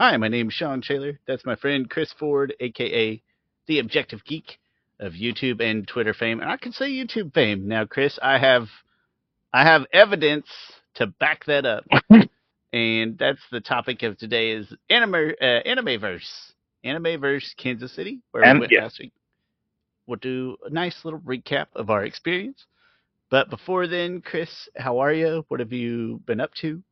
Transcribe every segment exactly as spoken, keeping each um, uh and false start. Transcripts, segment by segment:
Hi, my name is Sean Shaler. That's my friend Chris Ford, aka the Objective Geek of YouTube and Twitter fame, and I can say YouTube fame. Now, Chris, I have I have evidence to back that up, and that's the topic of today is anime uh, Animeverse, Animeverse Kansas City, where we And went yeah, last week. We'll do a nice little recap of our experience. But before then, Chris, how are you? What have you been up to?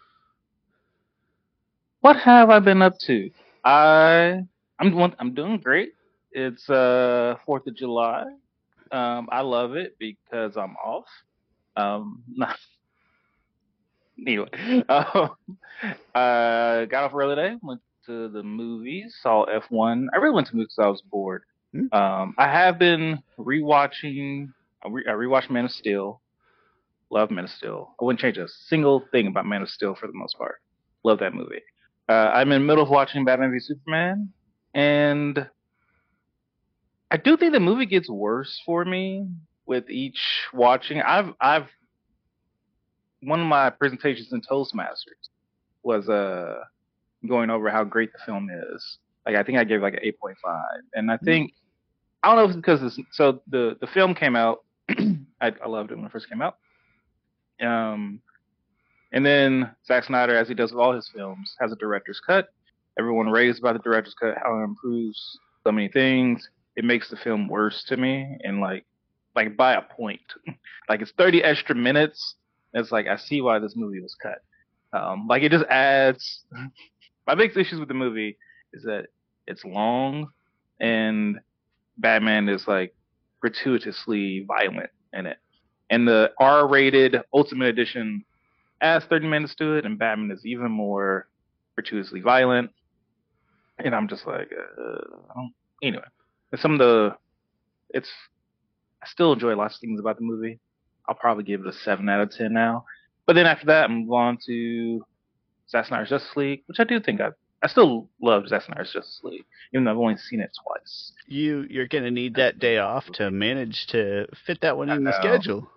what have I been up to? I I'm doing I'm doing great. It's uh Fourth of July. Um, I love it because I'm off. Um, not, anyway, um, I got off early today. Went to the movies. Saw F one. I really went to the movies because I was bored. Hmm? Um, I have been rewatching. I, re, I rewatched Man of Steel. Love Man of Steel. I wouldn't change a single thing about Man of Steel for the most part. Love that movie. Uh, I'm in the middle of watching Batman v Superman, and I do think the movie gets worse for me with each watching. I've I've one of my presentations in Toastmasters was uh going over how great the film is. Like I think I gave like an eight point five, and I Hmm? think I don't know if it's because this, so the the film came out. I, I loved it when it first came out. Um, And then Zack Snyder, as he does with all his films, has a director's cut. Everyone raves about the director's cut, how it improves so many things. It makes the film worse to me, and like, like by a point. Like it's thirty extra minutes. It's like I see why this movie was cut. Um, like it just adds. My biggest issues with the movie is that it's long, and Batman is like gratuitously violent in it. And the R-rated Ultimate Edition adds thirty minutes to it, and Batman is even more gratuitously violent. And I'm just like, uh, anyway. Some of the, it's, I still enjoy lots of things about the movie. I'll probably give it a seven out of ten now. But then after that, I'm on to Zack Snyder's Justice League, which I do think I, I still love Zack Snyder's Justice League, even though I've only seen it twice. You you're gonna need that day off to manage to fit that one I in the know. schedule.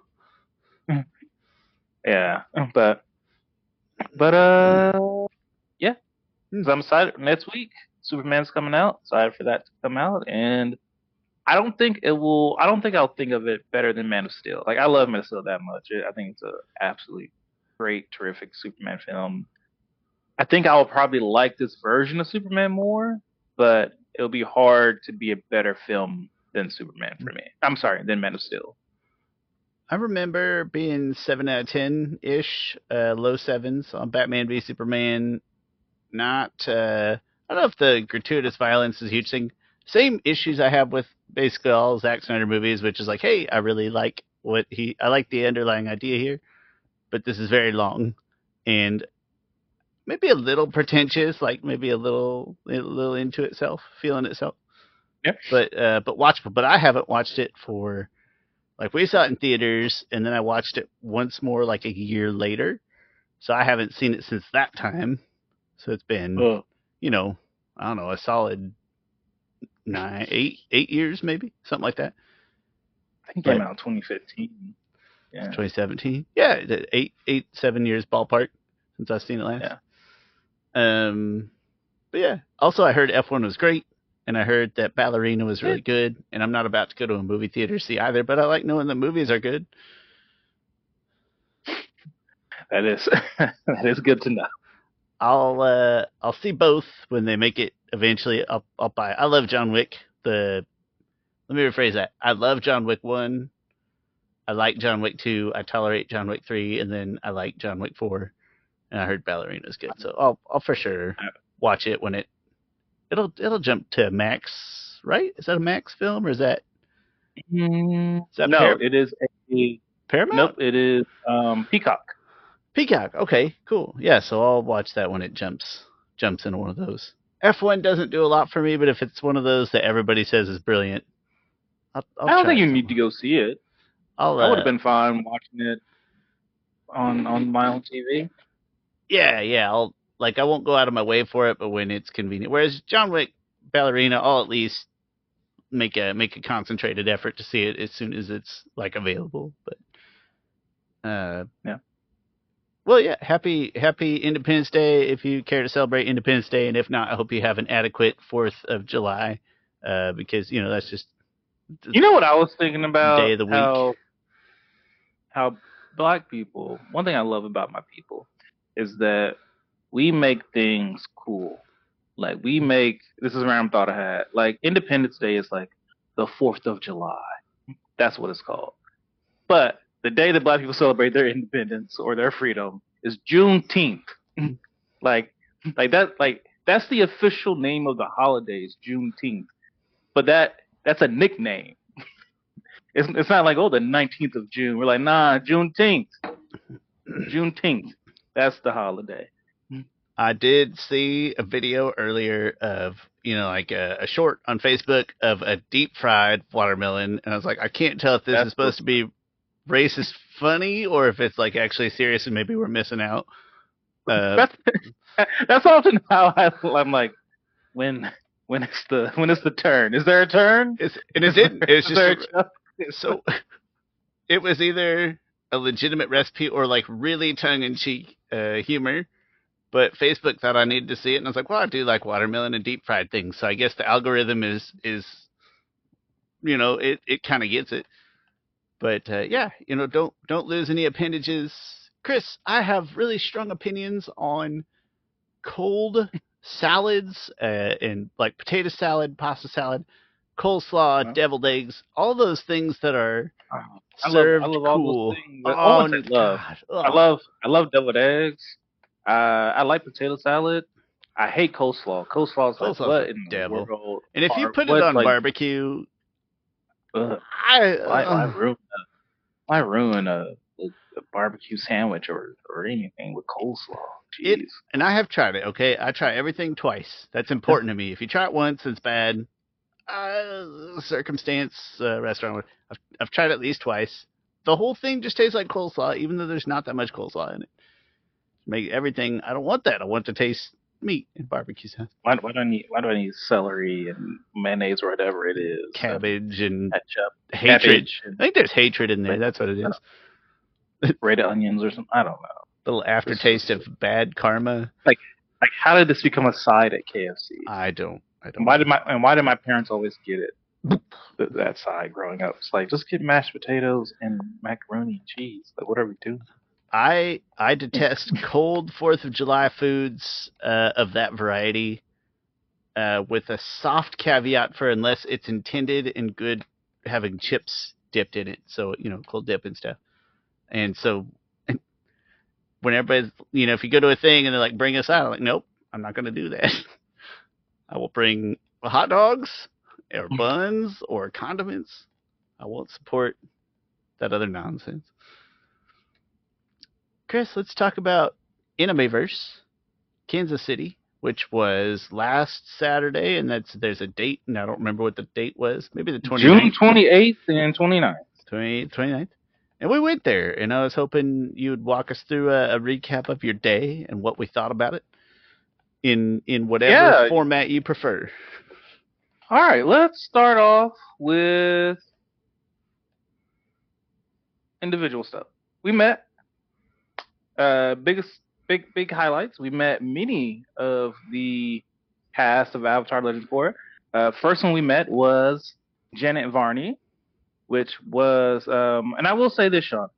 Yeah, but but uh, yeah. Hmm. So I'm excited. Next week, Superman's coming out. Excited for that to come out, and I don't think it will. I don't think I'll think of it better than Man of Steel. Like I love Man of Steel that much. I think it's a absolutely great, terrific Superman film. I think I will probably like this version of Superman more, but it'll be hard to be a better film than Superman for me. I'm sorry, than Man of Steel. I remember being seven out of ten ish, uh, low sevens on Batman v Superman. Not, uh, I don't know if the gratuitous violence is a huge thing. Same issues I have with basically all Zack Snyder movies, which is like, hey, I really like what he, I like the underlying idea here, but this is very long and maybe a little pretentious, like maybe a little, a little into itself, feeling itself. Yeah, But, uh, but watchable. But I haven't watched it for like we saw it in theaters, and then I watched it once more like a year later. So I haven't seen it since that time. So it's been, uh, you know, I don't know, a solid nine, eight, eight years maybe, something like that. I think it came But out in twenty fifteen. Yeah, twenty seventeen, yeah, eight, eight, seven years ballpark since I've seen it last. yeah. Um, but yeah, also I heard F one was great, and I heard that Ballerina was really It, good. And I'm not about to go to a movie theater to see either, but I like knowing the movies are good. that is that is good to know. I'll uh I'll see both when they make it eventually. I'll I'll buy. I love John Wick. The Let me rephrase that. I love John Wick one. I like John Wick two. I tolerate John Wick three, and then I like John Wick four. And I heard Ballerina's good, so I'll I'll for sure watch it when it it'll it'll jump to Max. Right? Is that a Max film or is that Mm, is that no, Par- it is a nope. Paramount? It is um Peacock. Peacock. Okay, cool. Yeah, so I'll watch that when it jumps jumps into one of those. F one doesn't do a lot for me, but if it's one of those that everybody says is brilliant, I'll, I'll I don't try think it you need some. to go see it. I'll I would have uh been fine watching it on on my own T V. yeah, yeah, I'll like I won't go out of my way for it, but when it's convenient. Whereas John Wick Ballerina, I'll at least make a make a concentrated effort to see it as soon as it's like available. But uh Yeah. Well, yeah, happy happy Independence Day if you care to celebrate Independence Day, and if not, I hope you have an adequate Fourth of July, uh, because you know that's just the You know what I was thinking about? day of the week. How how black people. One thing I love about my people is that we make things cool. Like we make this is a random thought I had. Like Independence Day is like the Fourth of July. That's what it's called. But the day that black people celebrate their independence or their freedom is Juneteenth. like like that like that's the official name of the holiday is Juneteenth. But that that's a nickname. It's it's not like, oh, the nineteenth of June. We're like, nah, Juneteenth. Juneteenth. That's the holiday. I did see a video earlier of, you know, like a, a short on Facebook of a deep fried watermelon, and I was like, I can't tell if this That's is supposed to be racist funny or if it's like actually serious and maybe we're missing out. Uh, That's that's often how I, I'm like, when when is the when is the turn? Is there a turn? it's, and it didn't. It was Is there just a- so it was either a legitimate recipe or like really tongue-in-cheek uh, humor. But Facebook thought I needed to see it, and I was like, well, I do like watermelon and deep fried things, so I guess the algorithm is is you know it it kind of gets it. But uh, yeah, you know, don't don't lose any appendages. Chris, I have really strong opinions on cold salads uh, and like potato salad, pasta salad, coleslaw, Huh? deviled eggs, all those things that are I love served I love all cool. those things. I Oh, wouldn't say love. God. I Ugh. love I love deviled eggs. Uh, I like potato salad. I hate coleslaw. Coleslaw is like Coleslaw's what the in devil. the world? And if you Are- put it what, on like, barbecue, ugh, I, why, why uh, ruin a, why ruin a, a, a barbecue sandwich or, or anything with coleslaw? It- Jeez. and I have tried it, okay? I try everything twice. That's important to me. If you try it once, it's bad. Uh, circumstance, uh, restaurant. I've, I've tried it at least twice. The whole thing just tastes like coleslaw, even though there's not that much coleslaw in it. Make everything. I don't want that. I want to taste meat in barbecue sauce, Why, why do I need why do I need celery and mayonnaise or whatever it is? cabbage, and Ketchup, hatred. cabbage, I think there's hatred in there. That's what it is. red onions or something. I don't know. Little aftertaste of bad karma. Like how did this become a side at K F C? I don't. I And don't. why did my and why did my parents always get it? Th- that side growing up, it's like just get mashed potatoes and macaroni and cheese. Like what are we doing? I I detest cold Fourth of July foods uh, of that variety, uh, with a soft caveat for unless it's intended and good, having chips dipped in it. So you know, cold dip and stuff. And so when everybody's, you know, if you go to a thing and they're like, bring us out, I'm like, nope, I'm not going to do that. I will bring hot dogs or buns or condiments. I won't support that other nonsense. Chris, let's talk about Animeverse, Kansas City, which was last Saturday, and that's there's a date, and I don't remember what the date was. Maybe the twenty-ninth. June twenty-eighth and twenty-ninth. twenty, twenty-ninth. And we went there, and I was hoping you would walk us through a, a recap of your day and what we thought about it in in whatever Yeah. format you prefer. All right, let's start off with individual stuff. We met uh biggest big big highlights. We met many of the cast of Avatar: Legends of Korra. Uh, first one we met was Janet Varney, which was um, and I will say this, Sean.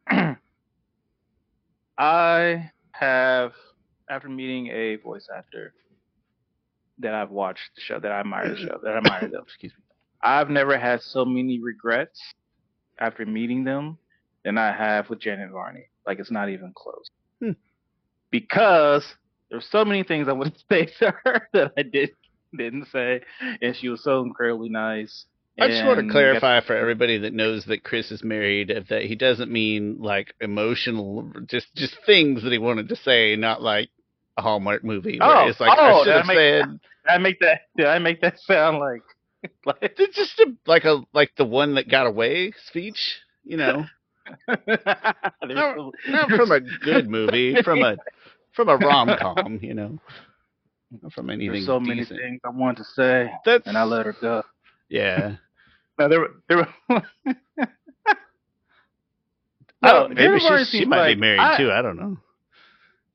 I have, after meeting a voice actor that I've watched the show, that I admire the show, that I admire them. Excuse me. I've never had so many regrets after meeting them than I have with Janet Varney. Like, it's not even close. Hmm. Because there's so many things I would say to her that I did, didn't say, and she was so incredibly nice. I just want to And clarify for everybody that knows that Chris is married that he doesn't mean like emotional, just just things that he wanted to say, not like a Hallmark movie. Where Oh, it's like oh, I should did I have make- said. Did I make that? Did I make that sound like? like It's just a, like a like the one that got away speech, you know. There's Not, so- not from a good movie, from a from a rom com, you know. Not from anything There's so decent. many things I wanted to say, That's and I let her go. yeah. No, there were there were. I No, don't, maybe Jennifer she, she seems might like- be married I- too. I don't know.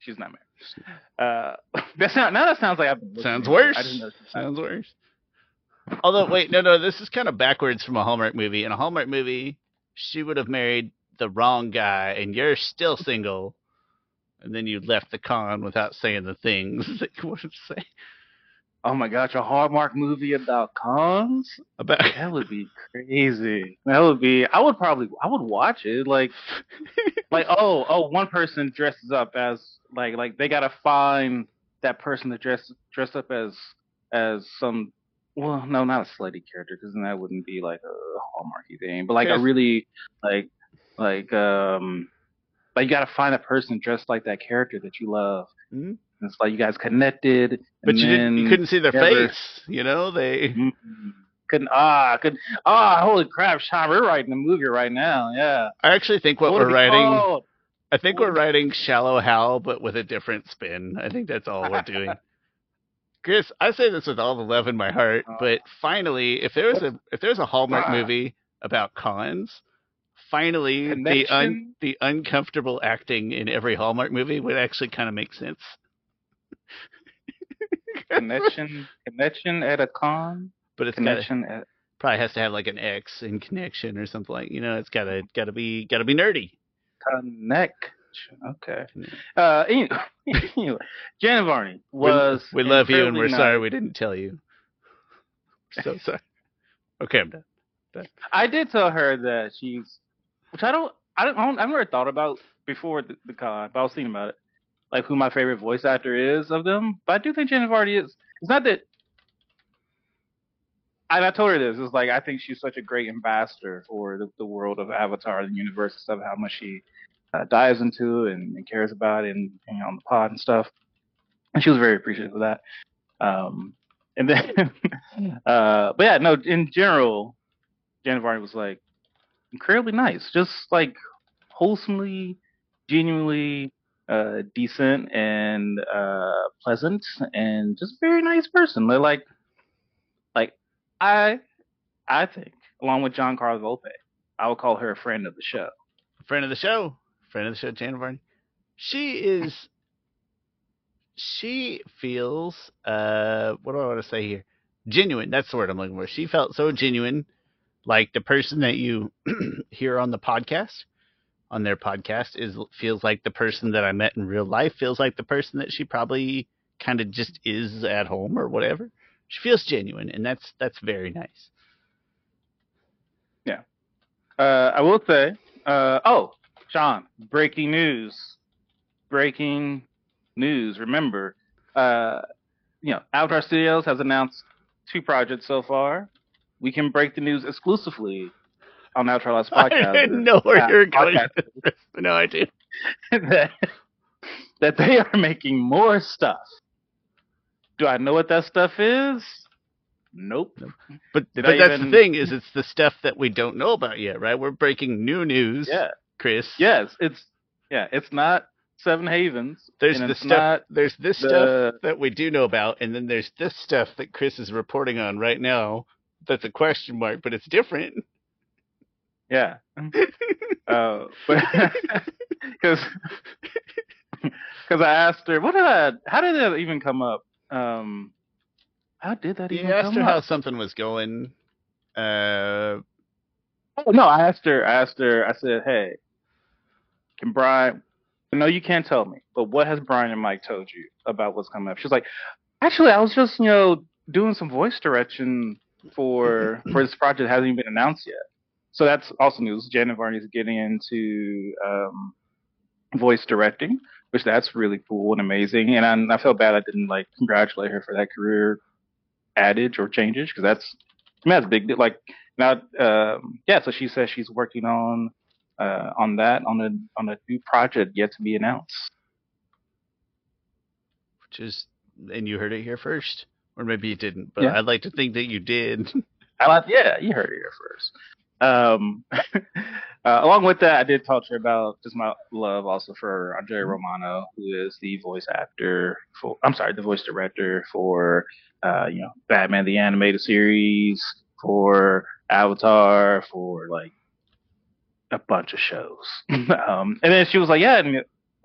she's not married. Uh, that sound, now that sounds like I've been Sounds listening. worse. I didn't know she's not Sounds worse. Although, wait, no, no, this is kind of backwards from a Hallmark movie. In a Hallmark movie, she would have married the wrong guy, and you're still single, and then you left the con without saying the things that you wanted to say. Oh my gosh, a Hallmark movie about cons? About That would be crazy. That would be. I would probably. I would watch it. Like, like oh, oh, one person dresses up as like, like they gotta find that person to dress dress up as as some. Well, no, not a slutty character, because then that wouldn't be like a Hallmarky thing. But like a Yes. really like like um like you gotta find a person dressed like that character that you love. Hmm? It's like you guys connected, and But you then didn't. You couldn't see their never- face. You know they. Mm, couldn't ah couldn't ah holy crap, Sean, we're writing a movie right now. Yeah. I actually think what What would we're it be writing. called? I think What we're would it- writing Shallow Hal, but with a different spin. I think that's all we're doing. Chris, I say this with all the love in my heart, but finally, if there was a if there's a Hallmark Ah. movie about cons, finally the Connection? un, the uncomfortable acting in every Hallmark movie would actually kind of make sense. Connection connection at a con? But it's gotta, Connection at probably has to have like an X in connection or something like, you know, it's gotta gotta be gotta be nerdy. connect. Okay. Uh anyway, anyway, Janet Varney We- was we, love you and we're incredibly nice. sorry we didn't tell you. So sorry. Okay, I'm done. I did tell her that she's, which I don't, I don't, I don't I've never thought about before the, the con, but I was thinking about it, like who my favorite voice actor is of them. But I do think Janet Varney is. It's not that. And I told her this. It's like I think she's such a great ambassador for the, the world of Avatar, the universe, and stuff. How much she uh, dives into and, and cares about it, and you know, on the pod and stuff. And she was very appreciative of that. Um, and then, uh, but yeah, no. In general, Janet Varney was like incredibly nice, just like wholesomely, genuinely uh, decent and uh, pleasant, and just a very nice person. They're like, like I, I think, along with John Carlos Volpe, I would call her a friend of the show. Friend of the show. Friend of the show, Janet Varney. She is she feels uh what do I want to say here? Genuine. That's the word I'm looking for. She felt so genuine, like the person that you hear on the podcast, on their podcast, is feels like the person that I met in real life, feels like the person that she probably kind of just is at home or whatever. She feels genuine, and that's that's very nice. Yeah. Uh, I will say, uh, oh, Sean, breaking news. Breaking news. Remember, uh, you know, Avatar Studios has announced two projects so far. We can break the news exclusively on Avatar Last Podcast. I didn't know where uh, you were going. podcast. with this. No idea. that, that they are making more stuff. Do I know what that stuff is? Nope. But Did but I that's even- the thing, is it's the stuff that we don't know about yet, right? We're breaking new news, Yeah. Chris. Yes, it's yeah, it's not Seven Havens. There's and the it's stuff. not There's this the- stuff that we do know about, and then there's this stuff that Chris is reporting on right now. That's a question mark, but it's different. Yeah. uh, but because because I asked her, what did I? How did that even come up? Um, how did that You even asked come her how up? something was going. Uh, Oh, no, I asked her. I asked her. I said, "Hey, can Brian? I know you can't tell me, but what has Brian and Mike told you about what's coming up?" She's like, "Actually, I was just, you know, doing some voice direction for for this project that hasn't even been announced yet." So that's also news. Janet Varney is getting into um, voice directing, which that's really cool and amazing. And I, I felt bad I didn't like congratulate her for that career adage or changes, because that's I mean, that's a big deal. Like now, um, yeah. So she says she's working on uh, on that on a on a new project yet to be announced. which is, and you heard it here first, or maybe you didn't, but Yeah. I'd like to think that you did. I like, yeah, you heard it here first. Um, uh, along with that, I did talk to her about just my love also for Andre Romano, who is the voice actor for, I'm sorry, the voice director for, uh, you know, Batman the Animated Series, for Avatar, for like a bunch of shows. um, and then she was like, yeah, and,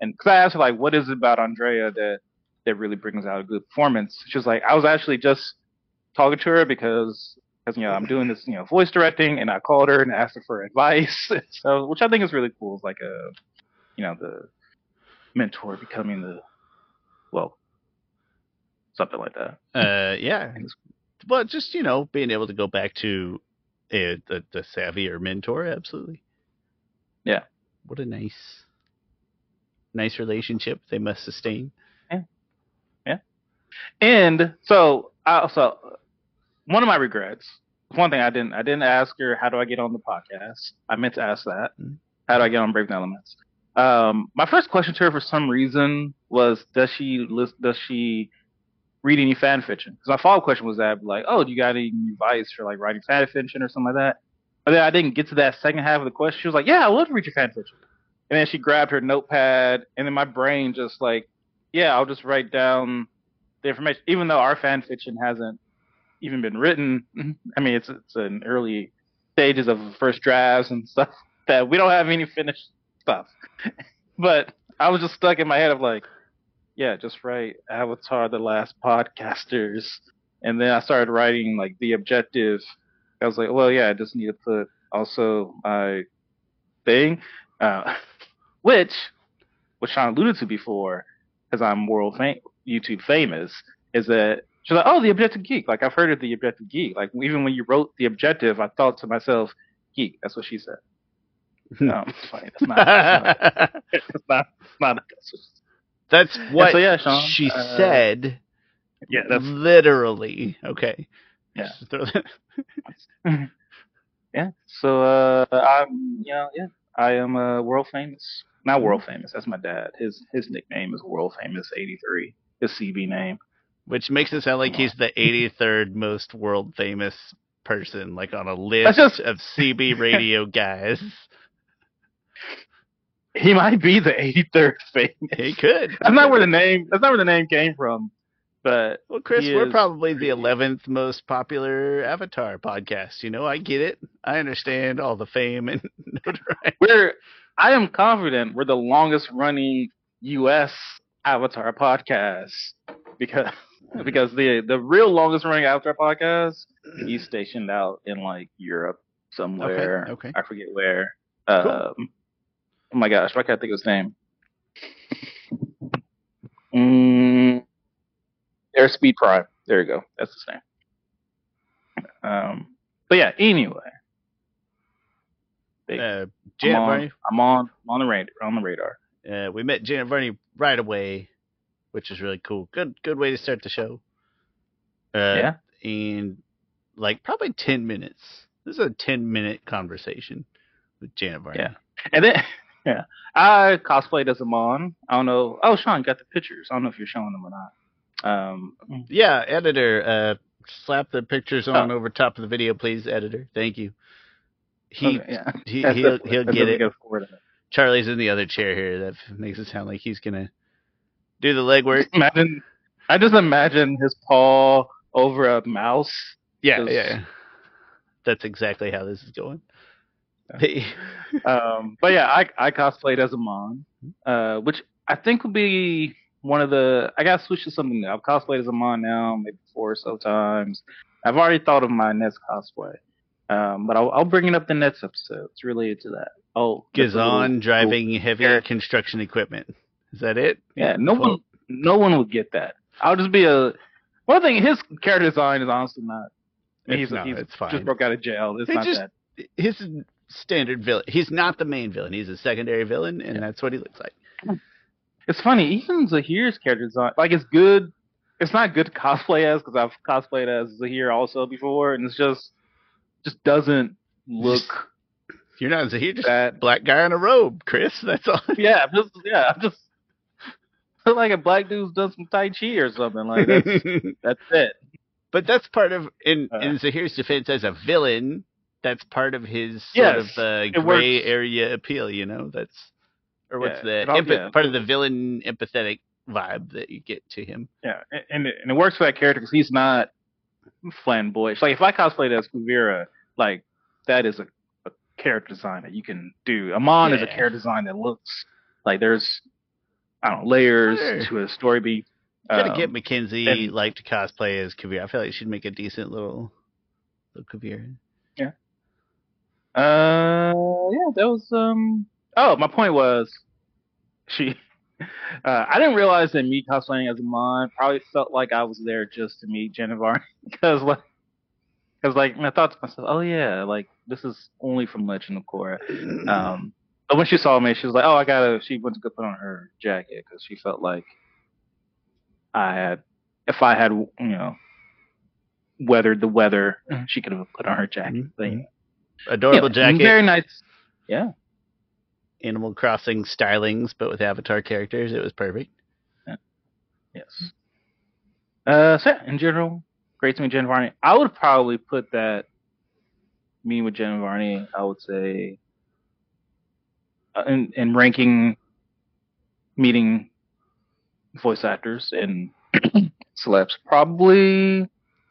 And because I asked her like, what is it about Andrea that that really brings out a good performance? She was like, I was actually just talking to her because because you know I'm doing this you know voice directing, and I called her and asked her for advice. So which I think is really cool. It's like a you know the mentor becoming the well something like that. Uh, yeah. Well, just you know, being able to go back to uh, the the savvier mentor, absolutely. Yeah. What a nice, nice relationship they must sustain. Yeah. Yeah. And so, I also one of my regrets. One thing I didn't I didn't ask her how do I get on the podcast. I meant to ask that. Mm-hmm. How do I get on Brave Elements? Um, my first question to her for some reason was does she list does she read any fan fiction? Because my follow-up question was that like, oh, do you got any advice for like writing fan fiction or something like that? But then I didn't get to that second half of the question. She was like, yeah, I love to read your fan fiction. And then she grabbed her notepad, and then my brain just like, yeah, I'll just write down the information, even though our fan fiction hasn't even been written. I mean, it's it's in early stages of first drafts and stuff that we don't have any finished stuff. But I was just stuck in my head of like, yeah, just write Avatar: The Last Podcasters, and then I started writing like The Objective. I was like, well, yeah, I just need to put also my thing, uh, which, which Sean alluded to before, because I'm world fam- YouTube famous, is that she's like, oh, The Objective Geek. Like, I've heard of The Objective Geek. Like, even when you wrote The Objective, I thought to myself, geek. That's what she said. No, it's funny. That's not. That's not. That's not. That's what so, yeah, Sean, she uh, said. Yeah, that's literally okay. Yeah. Yeah. So, uh, I'm, you know, yeah, I am uh, world famous. Not world famous. That's my dad. His his nickname is World Famous eighty-three. His C B name. Which makes it sound like he's the eighty-third most world famous person, like on a list just, of C B radio guys. He might be the eighty-third famous. He could. That's not where the name. That's not where the name came from. But well, Chris, we're probably the eleventh most popular Avatar podcast. You know, I get it. I understand all the fame and notoriety. We're. I am confident we're the longest running U S Avatar podcast because because the the real longest running Avatar podcast he's stationed out in like Europe somewhere. Okay. okay. I forget where. Cool. Um, oh my gosh, why can't I think of his name? Mm, Airspeed Prime. There you go. That's his name. Um, but yeah. Anyway. Uh, Janet I'm, on, Varney, I'm on I'm on the radar. On the radar. Uh, we met Janet Varney right away, which is really cool. Good good way to start the show. Uh, yeah. And like probably ten minutes. This is a ten minute conversation with Janet Varney. Yeah. And then yeah, I cosplayed as Amon. I don't know. Oh, Sean got the pictures. I don't know if you're showing them or not. Um. Yeah, editor. Uh, slap the pictures on oh. over top of the video, please, editor. Thank you. He, okay, yeah. he he'll he'll get it. it. Charlie's in the other chair here. That makes it sound like he's gonna do the legwork. Imagine, I just imagine his paw over a mouse. Yeah, yeah. That's exactly how this is going. Yeah. um, but yeah, I I cosplayed as Amon, uh, which I think would be one of the. I gotta switch to something new. I've cosplayed as Amon now, maybe four or so times. I've already thought of my next cosplay. Um, but I'll, I'll bring it up the next episode. It's related to that. Oh, Gazan driving cool. heavy yeah. construction equipment. Is that it? Yeah, no well, one, no one would get that. I'll just be a. One thing, his character design is honestly not. It's he's not. He's it's fine. Just broke out of jail. It's he not just, that. His standard villain. He's not the main villain. He's a secondary villain, and yeah. that's what he looks like. It's funny. Even Zahir's character design, like it's good. It's not good to cosplay as because I've cosplayed as Zahir also before, and it's just. Just doesn't look. You're not Zahir, just that black guy in a robe, Chris. That's all. Yeah, just yeah, just look like a black dude's done some Tai Chi or something. Like that's that's it. But that's part of in uh, in Zahir's defense as a villain. That's part of his yes, sort of uh, gray area appeal. You know, that's or what's yeah, the empath- yeah. part of the villain empathetic vibe that you get to him. Yeah, and it, and it works for that character because he's not. Flamboyant. Like if I cosplayed as Kuvira, like that is a, a character design that you can do. Amon yeah. is a character design that looks like there's I don't know, layers Sure. to a story beat. Gotta Um, get Mackenzie and- like to cosplay as Kavir. I feel like she'd make a decent little little Kavir. yeah. Uh, yeah, that was um. Oh, my point was, she. Uh, I didn't realize that me cosplaying as a Mon probably felt like I was there just to meet Jenna Varney because like, because like I thought to myself, oh yeah, like this is only from Legend of Korra. Um, but when she saw me, she was like, oh, I gotta. She went to go put on her jacket because she felt like I had, if I had, you know, weathered the weather, she could have put on her jacket. But, Mm-hmm. Adorable yeah, jacket. Very nice. Yeah. Animal Crossing stylings, but with Avatar characters. It was perfect. Yeah. Yes. Uh, so yeah, in general, great to meet Jenna Varney. I would probably put that me with Jenna Varney. I would say uh, in in ranking meeting voice actors and celebs, probably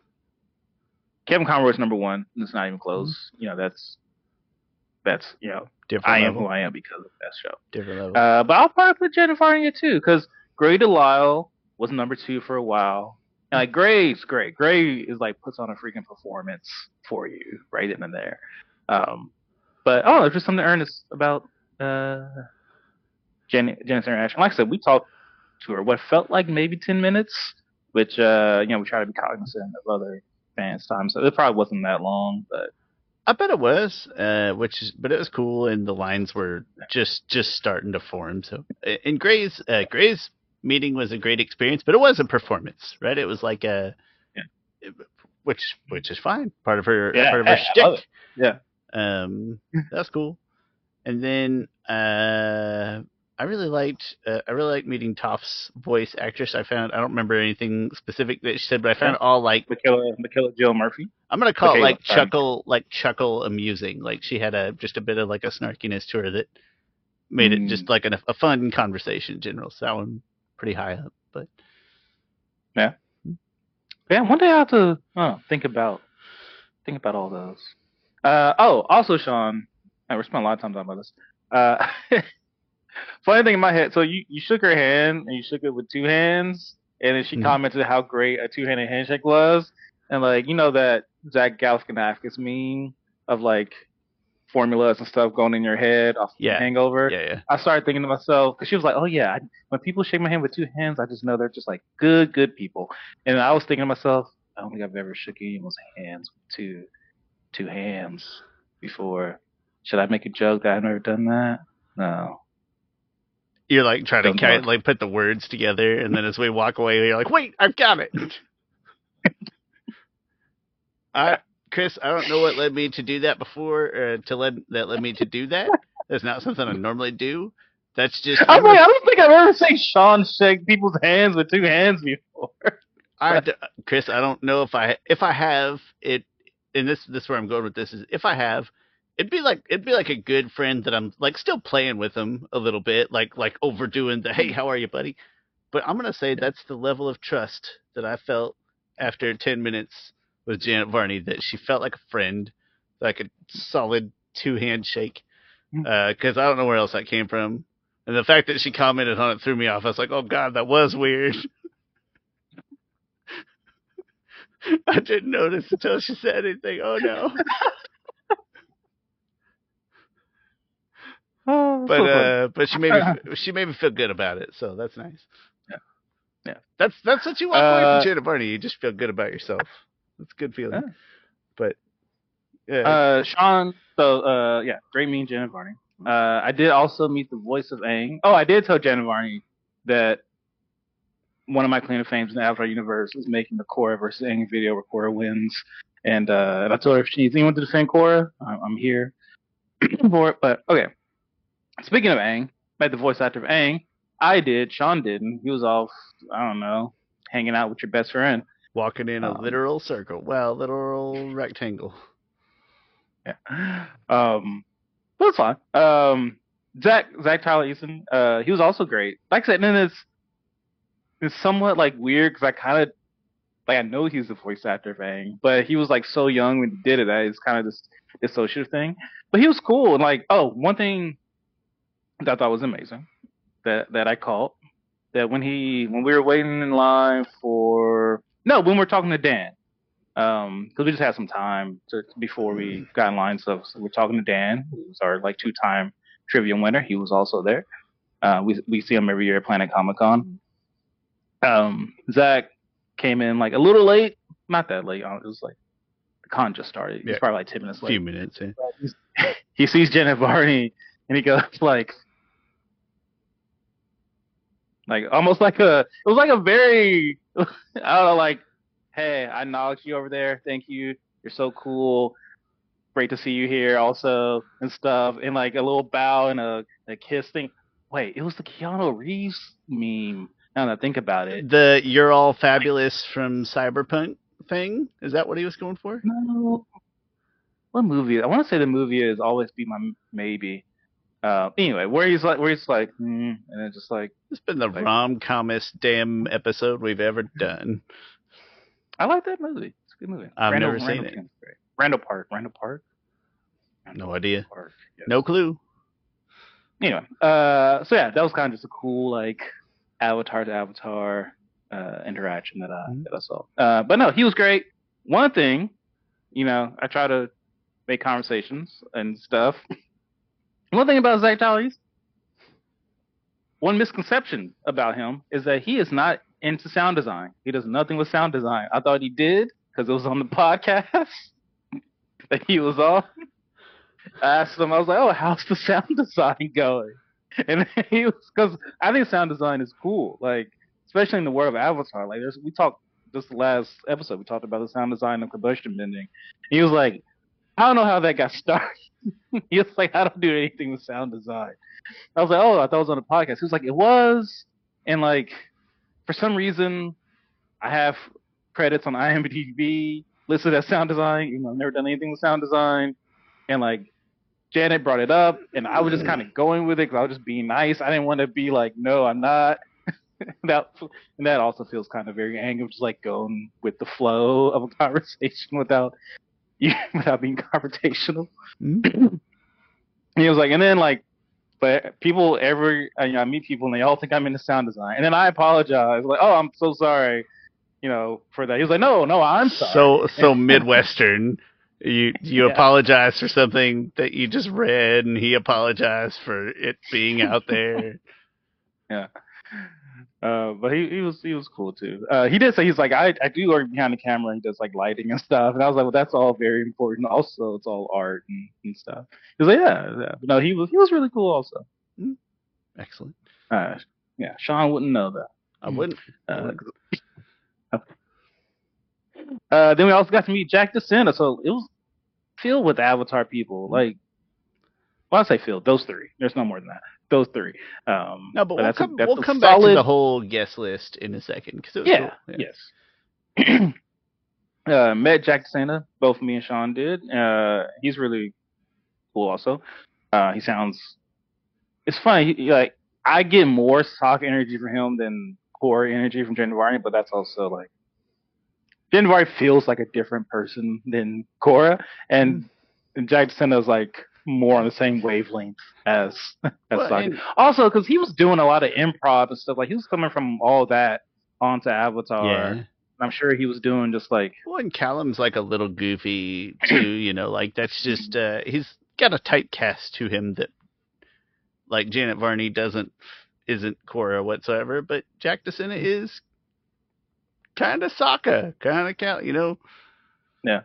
Kevin Conroy's number one. It's not even close. Mm-hmm. You know, that's that's you know. Different I level. am who I am because of that show. Different level. Uh, but I'll probably put Jenna Varney too, because Gray Delisle was number two for a while. And like Gray's great. Gray is like puts on a freaking performance for you right in and there. Um, but oh, there's just something earnest about uh, Jen, Jenna's interaction. Like I said, we talked to her what felt like maybe ten minutes, which uh, you know we try to be cognizant of other fans' time, so it probably wasn't that long, but. I bet it was, uh, which is, but it was cool, and the lines were just just starting to form. So, and Gray's uh, Gray's meeting was a great experience, but it was a performance, right? It was like a, yeah. which which is fine, part of her yeah, part of her I, shtick. I yeah, um, that's cool. And then uh, I really liked uh, I really liked meeting Toph's voice actress. I found I don't remember anything specific that she said, but I found yeah. it all like Michaela Michaela Jill Murphy. I'm gonna call Michaela, it like sorry. chuckle, like chuckle amusing. Like she had a just a bit of like a snarkiness to her that made mm. it just like a, a fun conversation in general. So that one pretty high up, but yeah, yeah. One day I have to oh, think about think about all those. Uh, oh, also Sean, we're spending a lot of time talking about this. Uh, funny thing in my head. So you, you shook her hand and you shook it with two hands, and then she mm. commented how great a two-handed handshake was, and like you know that Zach Galifianakis meme of like formulas and stuff going in your head off yeah. the Hangover. Yeah, yeah. I started thinking to myself, because she was like, "Oh yeah, I, when people shake my hand with two hands, I just know they're just like good, good people." And I was thinking to myself, I don't think I've ever shook anyone's hands with two, two hands before. Should I make a joke that I've never done that? No. You're like trying Don't to kind of, like put the words together, and then as we walk away, you're like, "Wait, I've got it." I, Chris, I don't know what led me to do that before, uh, to led that led me to do that. That's not something I normally do. That's just. I'm like, I don't think I've ever seen Sean shake people's hands with two hands before. I, Chris, I don't know if I if I have it, and this this is where I'm going with this is if I have. It'd be like it'd be like a good friend that I'm like still playing with him a little bit, like like overdoing the hey, how are you, buddy? But I'm gonna say that's the level of trust that I felt after ten minutes with Janet Varney, that she felt like a friend, like a solid two handshake. Because uh, I don't know where else that came from, and the fact that she commented on it threw me off. I was like, oh god, that was weird. I didn't notice until she said anything. Oh no. Oh, but so uh, but she made me she made me feel good about it, so that's nice. Yeah, yeah. That's that's what you walk uh, away from Janet Varney. You just feel good about yourself. That's a good feeling. Yeah. But yeah, uh, Sean. So uh, yeah, great meeting Janet Varney. Uh, I did also meet the voice of Aang. Oh, I did tell Janet Varney that one of my claim to fame in the Avatar universe is making the Korra versus Aang video where Korra wins, and uh, and I told her if she needs anyone to defend Korra, I'm, I'm here for it. But okay. Speaking of Aang, met the voice actor of Aang. I did. Sean didn't. He was off, I don't know, hanging out with your best friend. Walking in a um, literal circle. Well, literal rectangle. Yeah. Um, but it's fine. Um, Zach, Zach Tyler Easton, uh, he was also great. Like I said, and then it's, it's somewhat like weird because I kind of, like I know he's the voice actor of Aang, but he was like so young when he did it that it's kind of this dissociative thing. But he was cool. And like, oh, one thing that I thought was amazing that that I caught that when he when we were waiting in line for no when we were talking to Dan, um, because we just had some time to, before we got in line. So, so we're talking to Dan, who's our like two time trivia winner. He was also there. Uh, we we see him every year at Planet Comic Con. Um, Zach came in like a little late, not that late. It was like the con just started. He's Yeah. probably like ten minutes A late. few minutes. Yeah. He sees Janet Varney and he goes like, like almost like a, it was like a very, I don't know, like, hey, I acknowledge you over there. Thank you. You're so cool. Great to see you here also and stuff. And like a little bow and a, a kiss thing. Wait, it was the Keanu Reeves meme. Now that I think about it. The "You're all fabulous" from Cyberpunk thing? Is that what he was going for? No. What movie? I want to say the movie is Always Be My Maybe. Uh, anyway, where he's like, where he's like, mm, and then just like, It's been the like, rom-comest damn episode we've ever done. I like that movie. It's a good movie. I've Randall, never seen Randall it. King's great. Randall Park. Randall Park. No idea. Park, yes. No clue. Anyway, uh, so yeah, that was kind of just a cool like Avatar to Avatar uh, interaction that I Mhm. that I saw. Uh, but no, he was great. One thing, you know, I try to make conversations and stuff. One thing about Zach Tallies, one misconception about him is that he is not into sound design. He does nothing with sound design. I thought he did because it was on the podcast that he was on. I asked him, I was like, oh, how's the sound design going? And he was, because I think sound design is cool, like, especially in the world of Avatar. Like, there's, we talked, just the last episode, we talked about the sound design of combustion bending. He was like, I don't know how that got started. He was like, I don't do anything with sound design. I was like, oh, I thought it was on a podcast. He was like, it was. And, like, for some reason, I have credits on IMDb listed as sound design, even though I've never done anything with sound design. And, like, Janet brought it up, and I was just kind of going with it because I was just being nice. I didn't want to be like, no, I'm not. that and that also feels kind of very angry, just like going with the flow of a conversation without without being confrontational. Mm-hmm. And he was like, and then like, but people every you know, I meet people and they all think I'm into sound design, and then I apologize, like, oh, I'm so sorry, you know, for that. He was like, no, no, I'm sorry. So so Midwestern. You you Yeah. apologize for something that you just read, and he apologized for it being out there. Yeah. Uh, but he, he was he was cool too. Uh, he did say he's like I, I do work behind the camera. He does like lighting and stuff, and I was like, well, that's all very important. Also, it's all art and, and stuff. He was like, yeah, yeah. But no, he was he was really cool also. Mm. Excellent. Uh, yeah, Sean wouldn't know that. I wouldn't. I Uh, wouldn't. uh, then we also got to meet Jack DeSena, so it was filled with Avatar people. Like, well, I say filled. Those three. There's no more than that. Those three. Um, No, but, we'll that's come, a, that's we'll a come solid... back to the whole guest list in a second. Cause it was yeah, cool. yeah. Yes. uh, met Jack DeSena. Both me and Sean did. Uh, he's really cool also. Uh, he sounds... It's funny. He, like, I get more Sokka energy from him than Korra energy from Janet Varney, but that's also like... Janet Varney feels like a different person than Korra, and, mm. and Jack DeSena is like... more on the same wavelength as as well, Sokka. And, also, because he was doing a lot of improv and stuff. Like he was coming from all that onto Avatar. Yeah. I'm sure he was doing just like. Well, and Callum's like a little goofy too. You know, like that's just uh, he's got a tight cast to him that, like Janet Varney doesn't isn't Korra whatsoever, but Jack DeSena is kind of Sokka, kind of Cal. You know. Yeah.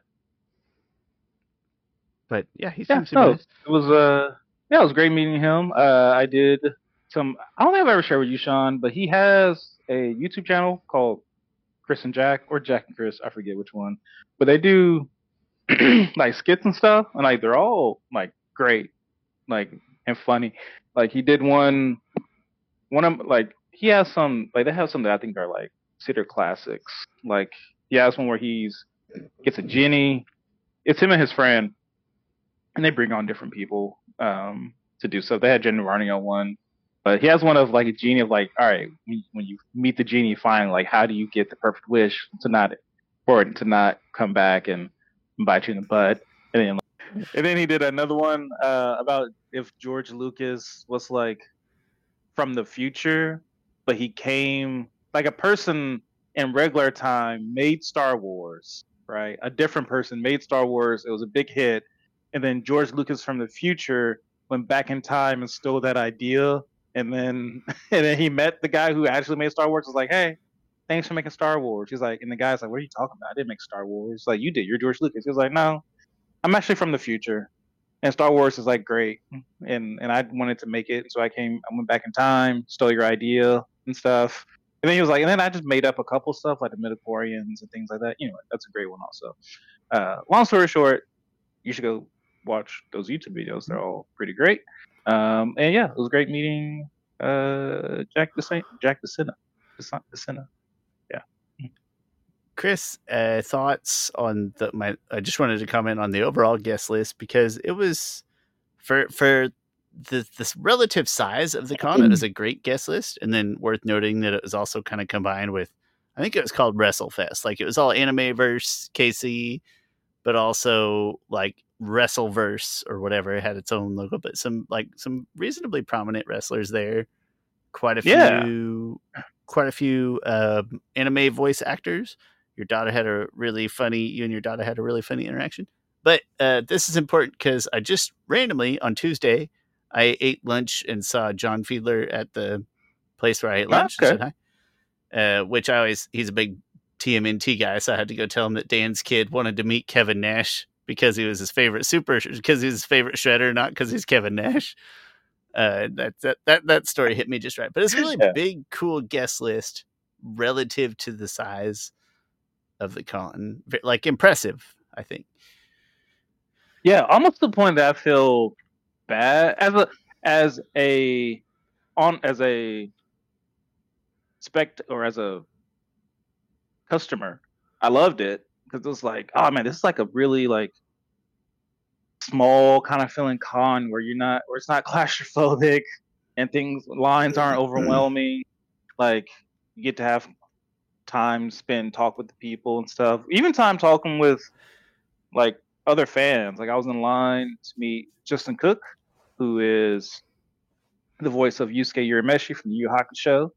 But yeah, he yeah, seems to no, be nice. It was uh yeah, it was great meeting him. Uh, I did some. I don't think I've ever shared with you, Sean, but he has a YouTube channel called Chris and Jack, or Jack and Chris. I forget which one, but they do like skits and stuff, and like they're all like great, like and funny. Like he did one, one of like he has some like they have some that I think are like considered classics. Like he has one where he's gets a genie. It's him and his friend. And they bring on different people um, to do stuff. They had Janet Varney on one, but he has one of like a genie of like, all right, when, when you meet the genie, finally, like, how do you get the perfect wish to not for it to not come back and bite you in the butt? And then, like, and then he did another one uh, about if George Lucas was like from the future but he came like a person in regular time made Star Wars, right? A different person made Star Wars. It was a big hit. And then George Lucas from the future went back in time and stole that idea. And then and then he met the guy who actually made Star Wars. Was like, hey, thanks for making Star Wars. He's like, and the guy's like, what are you talking about? I didn't make Star Wars. He's like, you did. You're George Lucas. He was like, no, I'm actually from the future. And Star Wars is like great. And and I wanted to make it. So I came, I went back in time, stole your idea and stuff. And then he was like, and then I just made up a couple stuff like the midichlorians and things like that. You know, that's a great one also. Uh, long story short, you should go watch those YouTube videos. They're all pretty great. Um, and yeah, it was great meeting uh, Jack DeSena. Jack DeSena. DeSena. Yeah. Chris, uh, thoughts on the my? I just wanted to comment on the overall guest list because it was for for the this relative size of the con. It was a great guest list, and then worth noting that it was also kind of combined with, I think it was called WrestleFest. Like it was all Animeverse K C, but also like WrestleVerse or whatever. It had its own logo, but some like some reasonably prominent wrestlers there. Quite a few, yeah. quite a few uh, anime voice actors. Your daughter had a really funny, you and your daughter had a really funny interaction. But uh, this is important because I just randomly on Tuesday, I ate lunch and saw John Fiedler at the place where I ate lunch. Okay. And said hi. Uh, which I always, he's a big T M N T guy. So I had to go tell him that Dan's kid wanted to meet Kevin Nash because he was his favorite super, because he's his favorite shredder, not because he's Kevin Nash. Uh, that, that, that, that story hit me just right. But it's a really yeah. big, cool guest list relative to the size of the con, like impressive, I think. Yeah, almost to the point that I feel bad as a as a on as a spect or as a customer. I loved it because it was like, oh man, this is like a really like small kind of feeling con where you're not, where it's not claustrophobic and things lines aren't overwhelming. Like you get to have time spent talk with the people and stuff, even time talking with like other fans. Like I was in line to meet Justin Cook, who is the voice of Yusuke Urameshi from the Yu Yu Hakusho,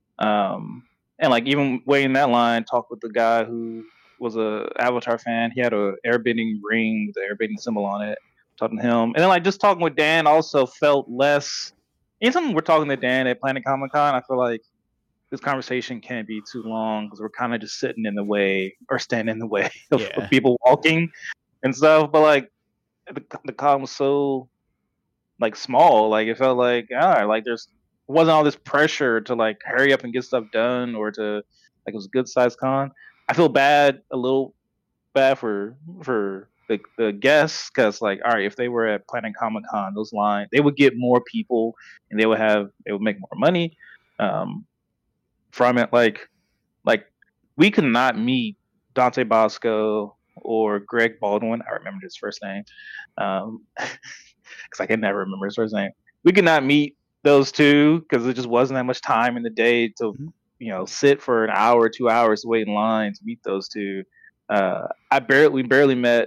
um and like even waiting in that line, talk with the guy who was a Avatar fan. He had a airbending ring with the airbending symbol on it, talking to him. And then like just talking with Dan also felt less, anytime we're talking to Dan at Planet Comic Con, I feel like this conversation can't be too long because we're kind of just sitting in the way or standing in the way of, yeah. of people walking and stuff. But like the, the con was so like small, like it felt like ah, like there's wasn't all this pressure to like hurry up and get stuff done or to like it was a good sized con. I feel bad, a little bad for for the, the guests because like all right, if they were at Planet Comic Con, those lines they would get more people and they would have they would make more money. Um, from it, like like we could not meet Dante Bosco or Greg Baldwin. I remember his first name um because I can never remember his first name. We could not meet those two because it just wasn't that much time in the day to you know sit for an hour two hours to wait in line to meet those two. uh I barely we barely met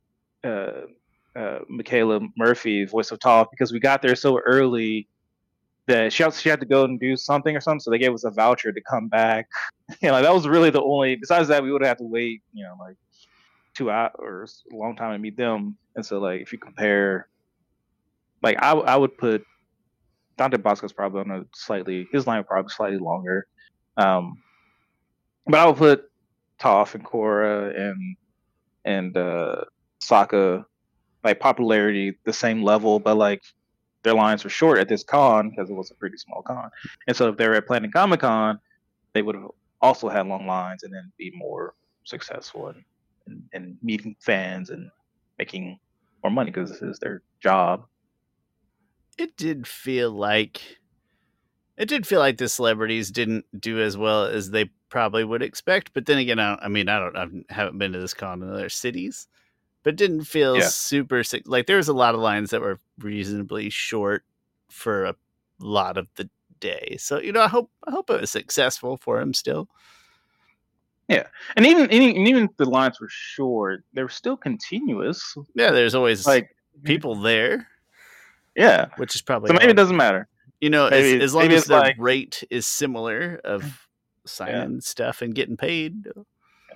uh uh Michaela Murphy, voice of Toph, because we got there so early that she had, she had to go and do something or something, so they gave us a voucher to come back. You know, that was really the only. Besides that, we would have had to wait, you know, like two hours, a long time to meet them. And so, like, if you compare, like, I I would put Dante Bosco's probably on a slightly his line would probably slightly longer, um, but I would put Toph and Korra and and uh, Sokka like popularity the same level, but like. Their lines were short at this con because it was a pretty small con. And so if they were at Planet Comic Con, they would have also had long lines and then be more successful and, and, and meeting fans and making more money because this is their job. It did feel like it did feel like the celebrities didn't do as well as they probably would expect. But then again, I, I mean, I don't, I haven't been to this con in other cities. But didn't feel yeah. super like there was a lot of lines that were reasonably short for a lot of the day. So you know, I hope I hope it was successful for him still. Yeah, and even and even if the lines were short, they were still continuous. Yeah, there's always like people there. Yeah, which is probably so maybe all, it doesn't matter. You know, as maybe as long maybe as it's the like rate is similar of yeah, signing stuff and getting paid. yeah.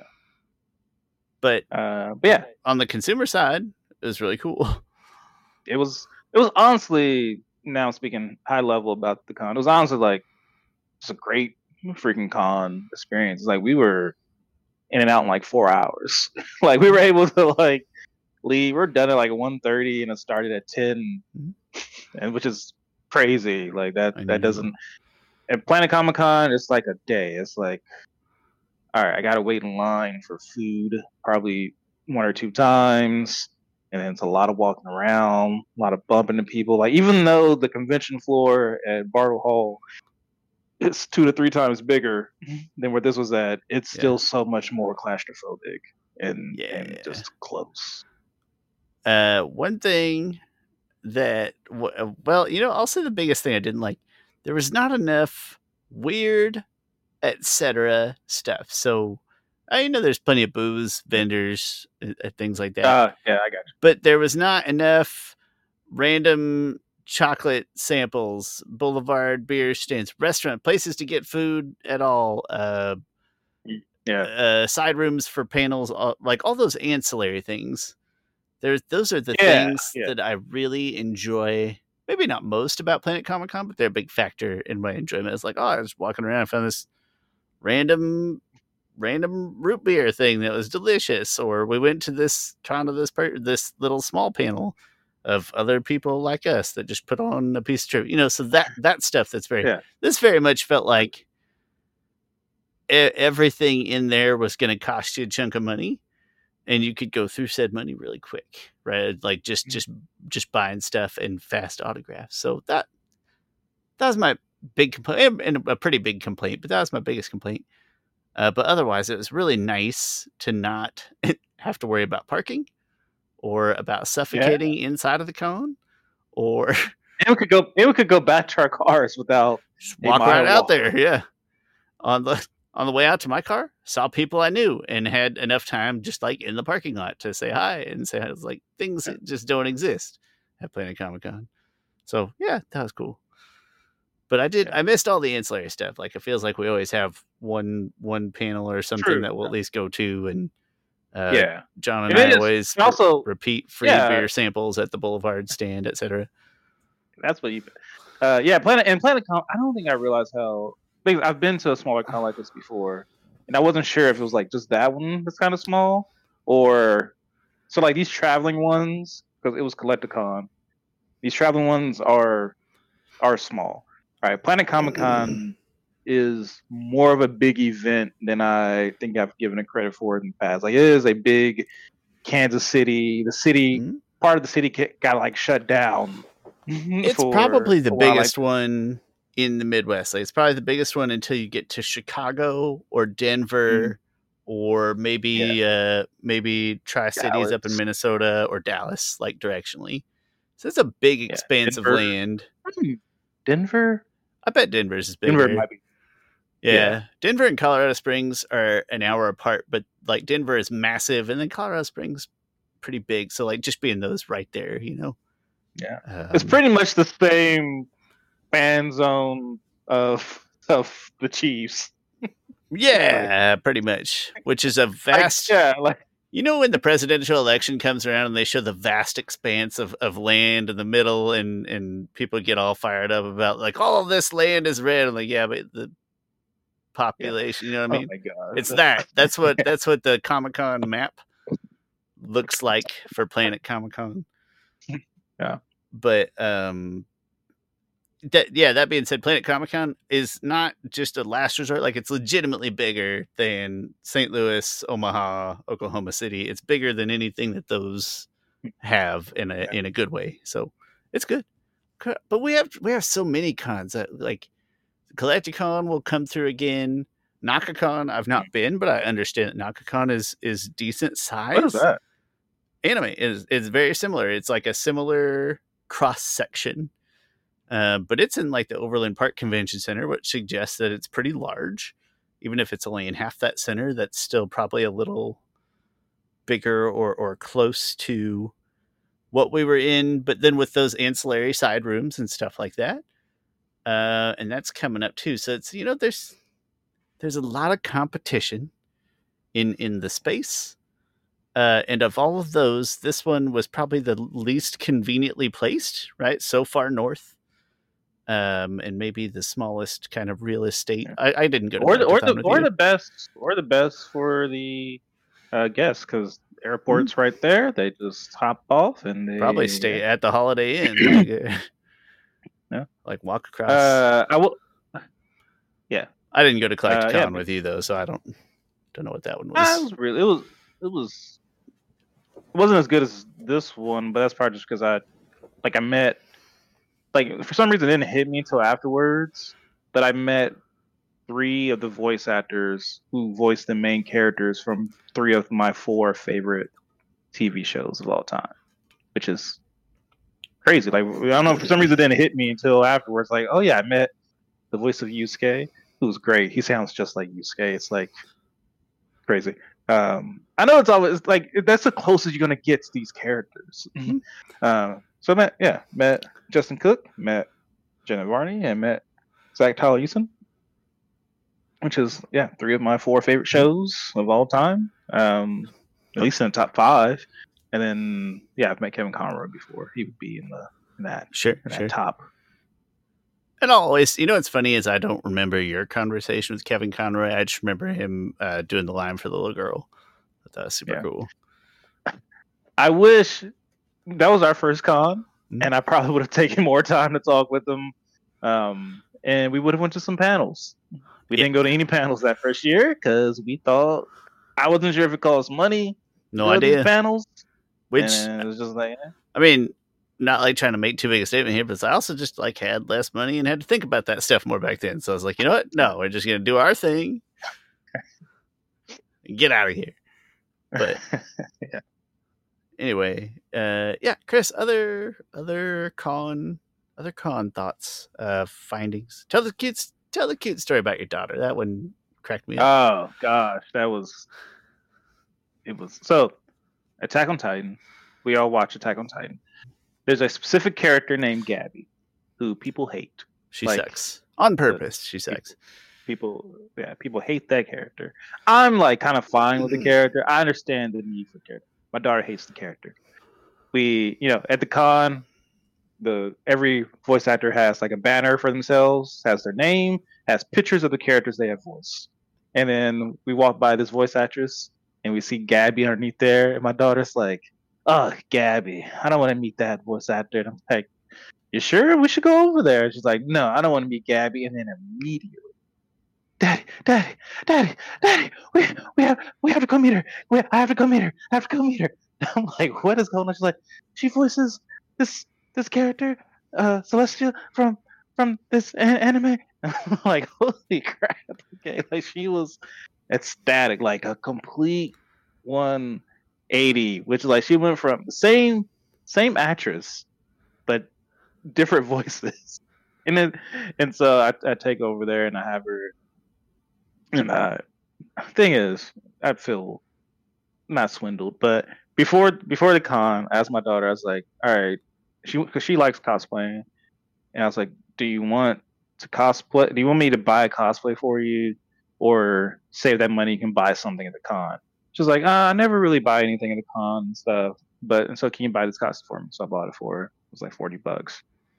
But Uh, but yeah, on the consumer side, it was really cool. it was it was honestly, now speaking high level about the con, it was honestly like it's a great freaking con experience. Like we were in and out in like four hours. Like we were able to like leave. We're done at like one thirty and it started at ten, and which is crazy. Like that I that know. doesn't. At Planet Comic Con, it's like a day. It's like, all right, I gotta wait in line for food probably one or two times, and then it's a lot of walking around, a lot of bumping into people. Like even though the convention floor at Bartle Hall is two to three times bigger than where this was at, it's Yeah. still so much more claustrophobic and Yeah. and just close. Uh, one thing that, w- well, you know, I'll say the biggest thing I didn't like, there was not enough weird, et cetera stuff. So, I know there's plenty of booze vendors, uh, uh, things like that. Uh, yeah, I got you. But there was not enough random chocolate samples, boulevard beer stands, restaurant places to get food at all. Uh, Yeah, uh, side rooms for panels, all, like all those ancillary things. There's those are the yeah, things yeah. that I really enjoy. Maybe not most about Planet Comic Con, but they're a big factor in my enjoyment. It's like, oh, I was walking around, I found this random, random root beer thing that was delicious, or we went to this kind of this part, this little small panel of other people like us that just put on a piece of trivia. You know, so that that stuff that's very. Yeah. This very much felt like e- everything in there was going to cost you a chunk of money, and you could go through said money really quick, right? Like just just just buying stuff and fast autographs. So that that was my big complaint, and a pretty big complaint, but that was my biggest complaint. Uh, but otherwise, it was really nice to not have to worry about parking or about suffocating yeah. inside of the con, or and we could go. And we could go back to our cars without just walk right out there. Yeah, on the on the way out to my car, saw people I knew and had enough time just like in the parking lot to say hi and say hi. It's like things that just don't exist at Planet Comic Con. So yeah, that was cool. But I did, I missed all the ancillary stuff. Like it feels like we always have one one panel or something True. that we'll at least go to. And uh, yeah, John and, and I is, always also re- repeat free yeah. beer samples at the Boulevard stand, et cetera. That's what you, uh, yeah, Planet and Planet Con. I don't think I realized how. I've been to a smaller con like this before, and I wasn't sure if it was like just that one that's kind of small, or so like these traveling ones, because it was Collecticon. These traveling ones are are small. All right, Planet Comic Con is more of a big event than I think I've given it credit for in the past. Like it is a big Kansas City. The city mm-hmm. part of the city got like shut down. It's probably the biggest like, one in the Midwest. Like, it's probably the biggest one until you get to Chicago or Denver, mm. or maybe yeah. uh, maybe Tri-Cities up in Minnesota or Dallas, like directionally. So it's a big yeah. expanse Denver. of land. Denver? I bet Denver's is bigger. Denver might be. Yeah. yeah. Denver and Colorado Springs are an hour apart, but like Denver is massive, and then Colorado Springs pretty big. So like just being those right there, you know. Yeah. Um, it's pretty much the same fan zone of of the Chiefs. Yeah, like, pretty much. Which is a vast like, yeah, like you know when the presidential election comes around and they show the vast expanse of, of land in the middle, and, and people get all fired up about like all of this land is red. I'm like, yeah, but the population, yeah. you know what I mean? Oh my God. It's that. That's what that's what the Comic-Con map looks like for Planet Comic-Con. Yeah. But um that yeah, that being said, Planet Comic-Con is not just a last resort. Like it's legitimately bigger than Saint Louis, Omaha, Oklahoma City. It's bigger than anything that those have in a in a good way. So it's good. But we have we have so many cons that like Collecticon will come through again. NakaCon, I've not been, but I understand that NakaCon is is decent size. What is that? Anime is is very similar. It's like a similar cross section. Uh, but it's in like the Overland Park Convention Center, which suggests that it's pretty large. Even if it's only in half that center, that's still probably a little bigger or or close to what we were in. But then with those ancillary side rooms and stuff like that, uh, and that's coming up too. So it's you know there's there's a lot of competition in in the space, uh, and of all of those, this one was probably the least conveniently placed. Right, so far north, um, and maybe the smallest kind of real estate. Yeah. I, I didn't go to Or the or Mount-a-thon the with or you. the best or the best for the uh, guests because airport's Mm-hmm. right there. They just hop off and they Probably stay yeah. at the Holiday Inn, like uh, yeah. like walk across. Uh, I will. Yeah. I didn't go to Collecticon Uh, yeah. with you though, so I don't don't know what that one Uh, it was. was really it was it was it wasn't as good as this one, but that's probably just because I like I met like for some reason it didn't hit me until afterwards, but I met three of the voice actors who voiced the main characters from three of my four favorite T V shows of all time, which is crazy. Like I don't know, for some reason it didn't hit me until afterwards. Like, oh yeah, I met the voice of Yusuke, who's great. He sounds just like Yusuke. It's like crazy. Um, I know it's always like that's the closest you're gonna get to these characters. Mhm. uh, so I met yeah, met Justin Cook, met Jenna Varney, and met Zach Taliesin, which is yeah, three of my four favorite shows of all time. Um, at least in the top five. And then yeah, I've met Kevin Conroy before. He would be in the in that Sure, in that sure. top. And I'll always, you know, what's funny is I don't remember your conversation with Kevin Conroy. I just remember him uh, doing the line for the little girl. I thought that was super Yeah. cool. I wish that was our first con, Mhm. and I probably would have taken more time to talk with him. Um, and we would have went to some panels. We Yeah. didn't go to any panels that first year because we thought I wasn't sure if it cost money. No to go to idea. these panels, Which and it was just like, eh. I mean, not like trying to make too big a statement here, but I also just like had less money and had to think about that stuff more back then. So I was like, you know what? No, we're just gonna do our thing and get out of here. But yeah. Anyway, uh, yeah, Chris, other other con other con thoughts, uh, findings. Tell the kids, tell the cute story about your daughter. That one cracked me up. Oh gosh, that was it was so Attack on Titan. We all watch Attack on Titan. There's a specific character named Gabby who people hate. She like, sucks on purpose. She sucks. People, yeah, people hate that character. I'm like kind of fine with the character. I understand the need for the character. My daughter hates the character. We, you know, at the con, the every voice actor has like a banner for themselves, has their name, has pictures of the characters they have voiced. And then we walk by this voice actress and we see Gabby underneath there, and my daughter's like, "Oh, Gabby, I don't want to meet that voice actor." And I'm like, "You sure? We should go over there." And she's like, "No, I don't want to meet Gabby." And then immediately, Daddy, Daddy, Daddy, Daddy, we we have we have to go meet her. We, I have to go meet her. I have to go meet her. I'm like, what is going on? She's like, she voices this this character, uh, Celestial from from this a- anime. I'm like, holy crap! Okay, like she was ecstatic, like a complete one eighty, which like she went from the same same actress, but different voices. And then and so I, I take over there and I have her. And uh, thing is, I feel not swindled, but before before the con, I asked my daughter. I was like, "All right," she because she likes cosplaying, and I was like, "Do you want to cosplay? Do you want me to buy a cosplay for you, or save that money? You can buy something at the con." She was like, uh, "I never really buy anything at the con and stuff, but and so can you buy this costume for me?" So I bought it for her. It was like forty bucks.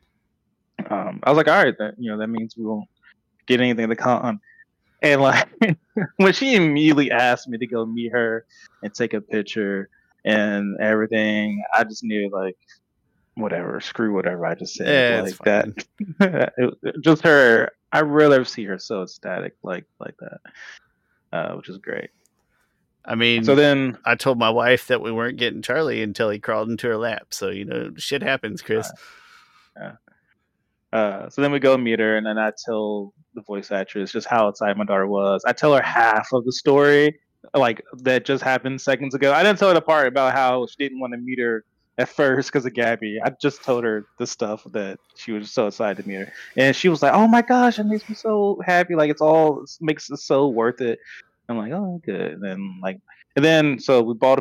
Um, I was like, "All right, that you know that means we won't get anything at the con." And like when she immediately asked me to go meet her and take a picture and everything, I just knew like whatever, screw whatever I just said. Yeah, like it's fine. that, it, just her. I rarely ever see her so ecstatic like like that, uh, which is great. I mean, So then I told my wife that we weren't getting Charlie until he crawled into her lap. So you know, shit happens, Chris. Uh, yeah. Uh, so then we go meet her, and then I tell the voice actress just how excited my daughter was. I tell her half of the story, like that just happened seconds ago. I didn't tell her the part about how she didn't want to meet her at first because of Gabby. I just told her the stuff that she was so excited to meet her, and she was like, "Oh my gosh, it makes me so happy! Like it's all it makes it so worth it." I'm like, "Oh, good." And then like, and then so we bought a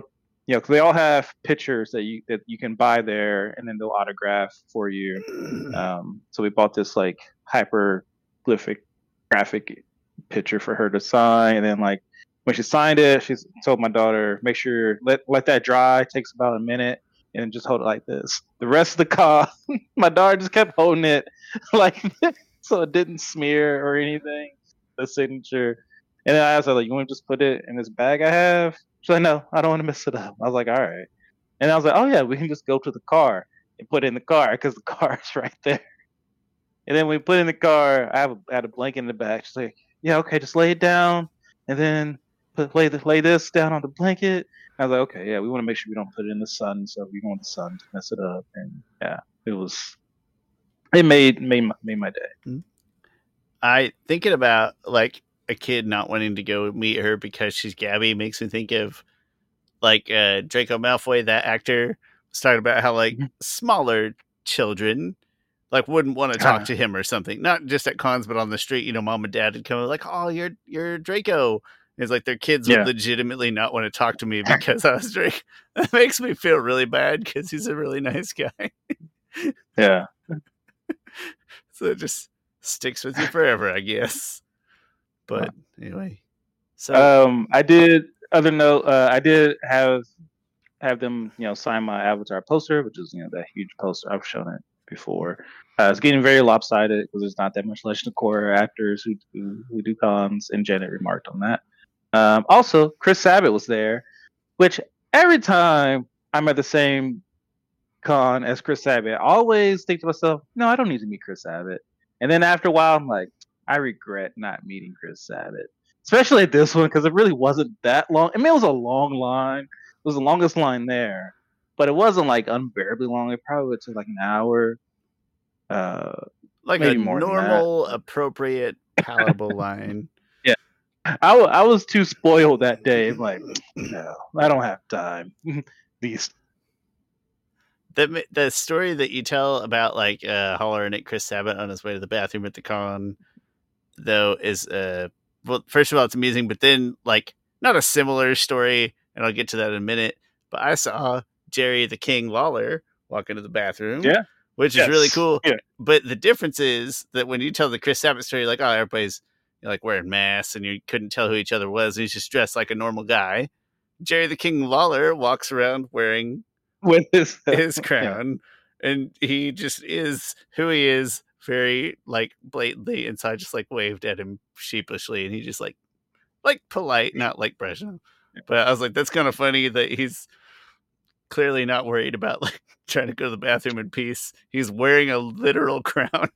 you know, because they all have pictures that you that you can buy there, and then they'll autograph for you. Um, so we bought this like hyperglyphic graphic picture for her to sign, and then like when she signed it, she told my daughter, make sure let let that dry. It takes about a minute, and then just hold it like this. The rest of the car, my daughter just kept holding it like this, so it didn't smear or anything. The signature. And then I asked her, like, you want to just put it in this bag I have? She's like, no, I don't want to mess it up. I was like, all right. And I was like, oh, yeah, we can just go to the car and put it in the car because the car is right there. And then we put it in the car. I have a, I had a blanket in the back. She's like, yeah, okay, just lay it down. And then put lay, the, lay this down on the blanket. I was like, okay, yeah, we want to make sure we don't put it in the sun. So we don't want the sun to mess it up. And yeah, it was, it made, made, my, made my day. I, thinking about, like, a kid not wanting to go meet her because she's Gabby makes me think of like uh, Draco Malfoy, that actor, was talking about how like mm-hmm. smaller children like wouldn't want to talk uh. to him or something, not just at cons but on the street. You know, mom and dad would come like, "Oh, you're you're Draco." And it's like their kids yeah. would legitimately not want to talk to me because I was Draco. That makes me feel really bad because he's a really nice guy. Yeah. So it just sticks with you forever, I guess. But anyway, so um, I did. Other note, uh, I did have have them, you know, sign my Avatar poster, which is you know that huge poster. I've shown it before. Uh, it's getting very lopsided because there's not that much Legend of Korra actors who do, who do cons, and Janet remarked on that. Um, also, Chris Sabat was there, which every time I'm at the same con as Chris Sabat, I always think to myself, no, I don't need to meet Chris Sabat. And then after a while, I'm like, I regret not meeting Chris Sabat, especially at this one because it really wasn't that long. I mean, it was a long line. It was the longest line there, but it wasn't like unbearably long. It probably took like an hour. Uh, like maybe a more normal, appropriate, palatable line. Yeah, I, w- I was too spoiled that day. I'm like, no, I don't have time. These. The the story that you tell about like uh, hollering at Chris Sabat on his way to the bathroom at the con, though, is uh well, first of all, it's amusing, but then like not a similar story, and I'll get to that in a minute. But I saw Jerry the King Lawler walk into the bathroom, yeah, which yes. is really cool. Yeah. But the difference is that when you tell the Chris Sabat story, like, oh, everybody's you know, like wearing masks, and you couldn't tell who each other was. He's just dressed like a normal guy. Jerry the King Lawler walks around wearing with his his crown, yeah. and he just is who he is, very like blatantly. And so I just like waved at him sheepishly, and he just like like polite, not like brushing. But I was like, that's kind of funny that he's clearly not worried about like trying to go to the bathroom in peace. He's wearing a literal crown.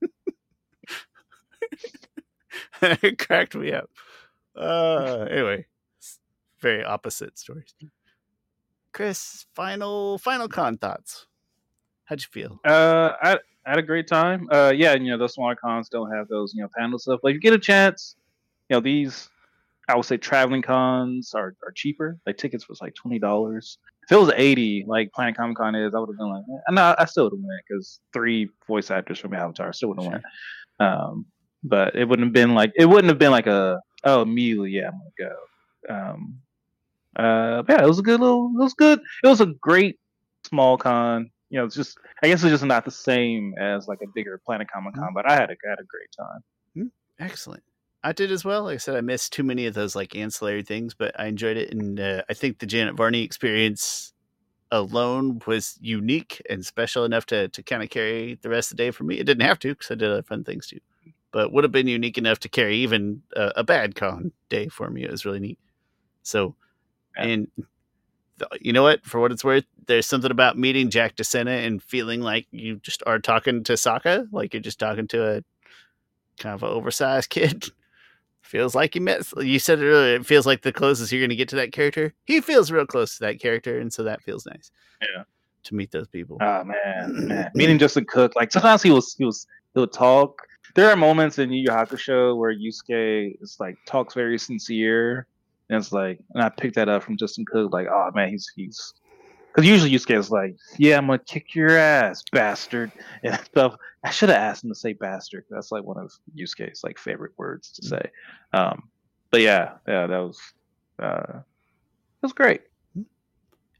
It cracked me up. Uh, anyway, very opposite stories. Chris, final final con thoughts. How'd you feel? Uh, I, I had a great time. Uh, yeah, you know, those smaller cons don't have those, you know, panel stuff. But if you get a chance, you know, these, I would say traveling cons are, are cheaper. Like tickets was like twenty dollars. If it was eighty, like Planet Comic Con is, I would have been like, eh. no, I still would have went because three voice actors from Avatar still would have sure. went. Um, but it wouldn't have been like, it wouldn't have been like a, oh, immediately, yeah, I'm going to go. Um, uh, yeah, it was a good little, it was good. It was a great small con. You know, it's just, I guess it's just not the same as like a bigger Planet Comic Con, mm-hmm. but I had a, I had a great time. Mm-hmm. Excellent. I did as well. Like I said, I missed too many of those like ancillary things, but I enjoyed it. And uh, I think the Janet Varney experience alone was unique and special enough to, to kind of carry the rest of the day for me. It didn't have to because I did other fun things too, but would have been unique enough to carry even a, a bad con day for me. It was really neat. So, yeah. and th- you know what, for what it's worth, there's something about meeting Jack DeSena and feeling like you just are talking to Sokka, like you're just talking to a kind of an oversized kid. Feels like you met, you said it earlier, it feels like the closest you're going to get to that character. He feels real close to that character, and so that feels nice. Yeah. To meet those people. Oh man, man. Meeting Justin Cook, like sometimes he was he was he'll talk. There are moments in Yu Yu Hakusho where Yusuke is like talks very sincere, and it's like, and I picked that up from Justin Cook, like, oh man, he's he's because usually Yusuke is like, yeah, I'm gonna kick your ass, bastard, and stuff. I should have asked him to say bastard. That's like one of Yusuke's like favorite words to say. Um, but yeah, yeah, that was uh, that was great. Yeah,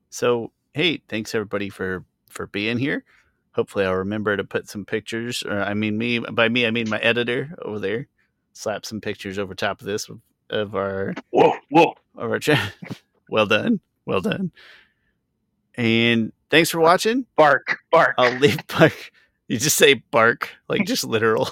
So, hey, thanks everybody for, for being here. Hopefully I'll remember to put some pictures, or I mean me, by me, I mean my editor over there, slap some pictures over top of this of, of our, Whoa, whoa. of our chat. Well done. Well done. And thanks for watching. Bark, bark. I'll leave bark. You just say bark, like just literal.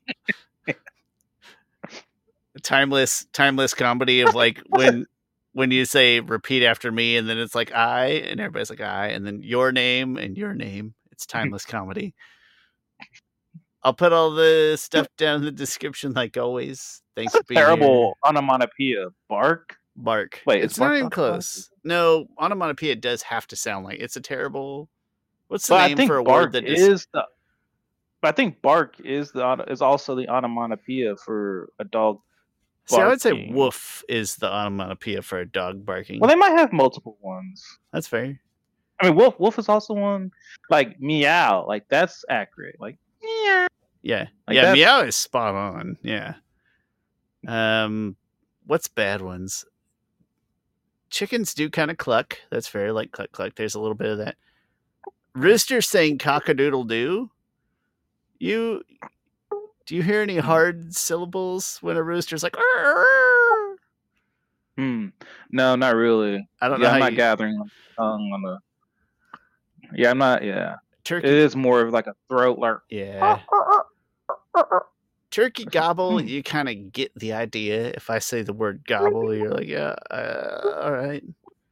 timeless, timeless comedy of like when, when you say repeat after me, and then it's like I, and everybody's like I, and then your name and your name. It's timeless comedy. I'll put all the stuff down in the description, like always. Thanks for being Terrible here. onomatopoeia. Bark. Bark. Wait, it's is not bark even not close. No, onomatopoeia does have to sound like it's a terrible. What's the But I name think for a bark word that is just? the. But I think bark is the is also the onomatopoeia for a dog. See, I would say barking. woof is the onomatopoeia for a dog barking. Well, they might have multiple ones. That's fair. I mean, wolf wolf is also one. Like meow, like that's accurate. Like meow. Yeah, Like yeah, that's- meow is spot on. Yeah. Um, what's bad ones? Chickens do kind of cluck. That's fair. Like cluck cluck. There's a little bit of that. Rooster saying cock-a-doodle doo. You do you hear any hard syllables when a rooster's like? "Arr, arr"? Hmm. No, not really. I don't yeah, know how I'm not you- gathering on the tongue on the. Yeah, I'm not. Yeah, Turkey. it is more of like a throat like. Yeah. Turkey gobble, you kind of get the idea. If I say the word gobble, you're like, yeah, uh, all right.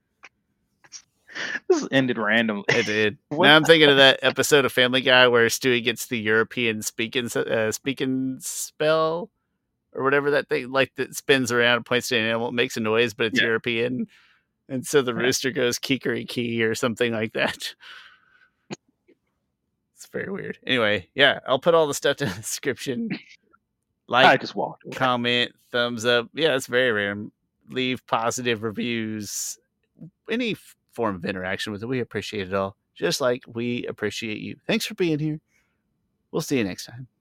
This ended randomly. It did. Now I'm thinking of that episode of Family Guy where Stewie gets the European speaking uh, speaking spell or whatever that thing, like that spins around and points to an animal, it makes a noise, but it's Yeah. European. And so the Right. rooster goes kikeri or something like that. It's very weird. Anyway, yeah, I'll put all the stuff in the description. Like, I just walked away. Comment, thumbs up. Yeah, it's very random. Leave positive reviews. Any form of interaction with it. We appreciate it all. Just like we appreciate you. Thanks for being here. We'll see you next time.